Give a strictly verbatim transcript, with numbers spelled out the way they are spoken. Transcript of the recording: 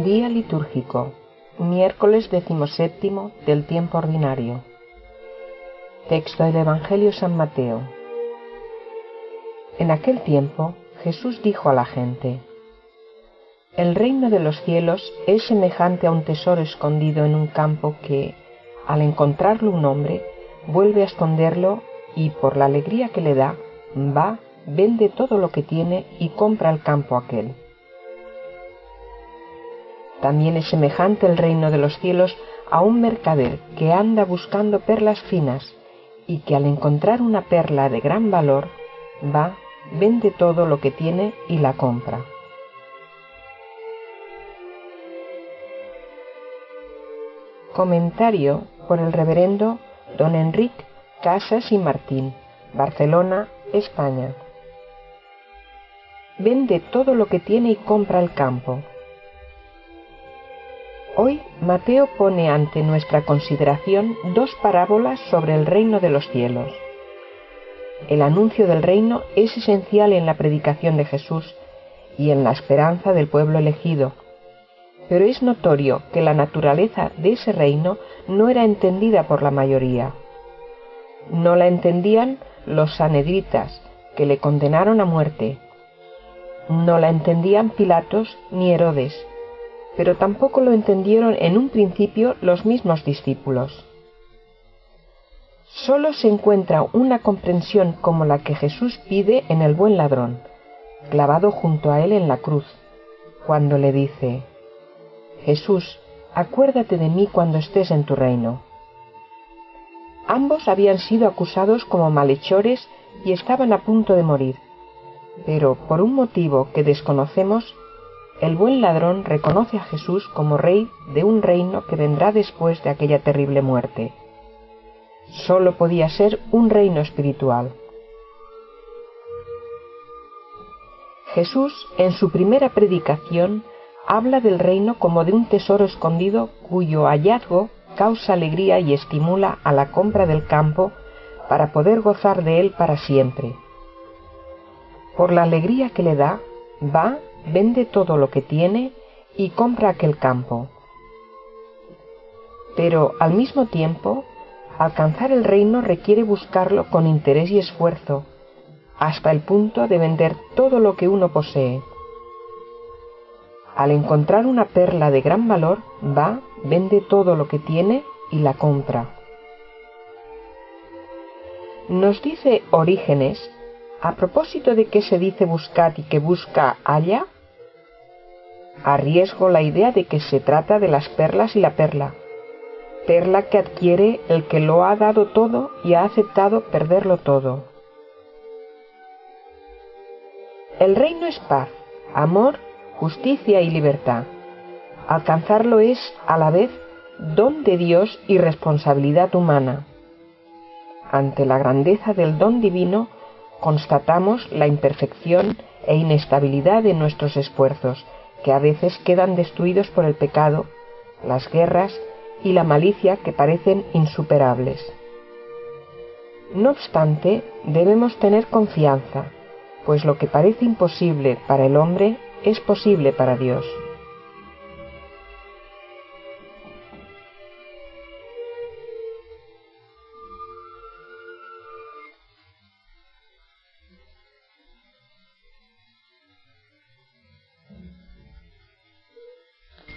Día litúrgico, miércoles decimoséptimo del tiempo ordinario. Texto del Evangelio San Mateo. En aquel tiempo Jesús dijo a la gente: El reino de los cielos es semejante a un tesoro escondido en un campo que, al encontrarlo un hombre, vuelve a esconderlo y, por la alegría que le da, va, vende todo lo que tiene y compra el campo aquel. También es semejante el reino de los cielos a un mercader que anda buscando perlas finas y que, al encontrar una perla de gran valor, va, vende todo lo que tiene y la compra. Comentario por el reverendo don Enrique Casas y Martín, Barcelona, España. Vende todo lo que tiene y compra el campo. Hoy Mateo pone ante nuestra consideración dos parábolas sobre el reino de los cielos. El anuncio del reino es esencial en la predicación de Jesús y en la esperanza del pueblo elegido, pero es notorio que la naturaleza de ese reino no era entendida por la mayoría. No la entendían los sanhedritas, que le condenaron a muerte. No la entendían Pilatos ni Herodes, pero tampoco lo entendieron en un principio los mismos discípulos. Solo se encuentra una comprensión como la que Jesús pide en el buen ladrón, clavado junto a él en la cruz, cuando le dice: Jesús, acuérdate de mí cuando estés en tu reino. Ambos habían sido acusados como malhechores y estaban a punto de morir, pero por un motivo que desconocemos, el buen ladrón reconoce a Jesús como rey de un reino que vendrá después de aquella terrible muerte. Solo podía ser un reino espiritual. Jesús, en su primera predicación, habla del reino como de un tesoro escondido cuyo hallazgo causa alegría y estimula a la compra del campo para poder gozar de él para siempre. Por la alegría que le da, va, vende todo lo que tiene y compra aquel campo. Pero, al mismo tiempo, alcanzar el reino requiere buscarlo con interés y esfuerzo, hasta el punto de vender todo lo que uno posee. Al encontrar una perla de gran valor, va, vende todo lo que tiene y la compra. Nos dice Orígenes, a propósito de que se dice buscad y que busca halla, arriesgo la idea de que se trata de las perlas y la perla, perla que adquiere el que lo ha dado todo y ha aceptado perderlo todo. El reino es paz, amor, justicia y libertad. Alcanzarlo es, a la vez, don de Dios y responsabilidad humana. Ante la grandeza del don divino, constatamos la imperfección e inestabilidad de nuestros esfuerzos, que a veces quedan destruidos por el pecado, las guerras y la malicia que parecen insuperables. No obstante, debemos tener confianza, pues lo que parece imposible para el hombre es posible para Dios.